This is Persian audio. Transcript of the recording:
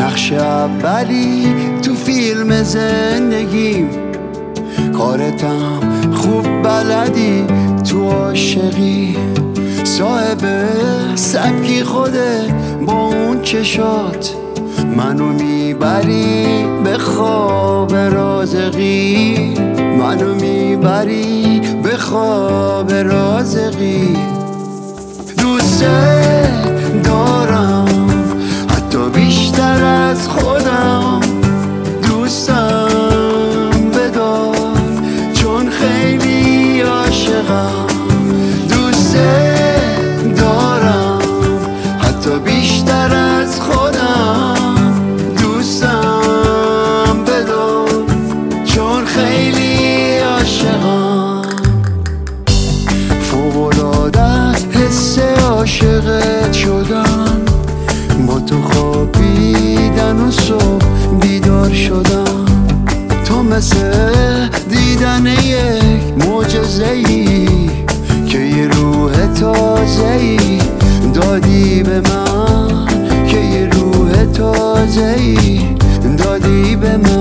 نقش اولی تو فیلم زندگیم، کارتم خوب بلدی تو عاشقی، صاحب سبکی خودت با اون چشات منو میبری به خواب رازقی، منو میبری به خواب رازقی. دوست دارم حتی بیشتر از خودم، دوستم بدار چون خیلی عاشقم. دوست دارم حتی بیشتر از خودم، دوستم بدار چون خیلی عاشقم. فوق‌العاده است حس عاشقت شدن، با تو خوابیدن و صبح بیدار شدن، تو مثل دیدن یک معجزه‌ای که یه روح تازه‌ای دادی به من، که یه روح تازه‌ای دادی به من.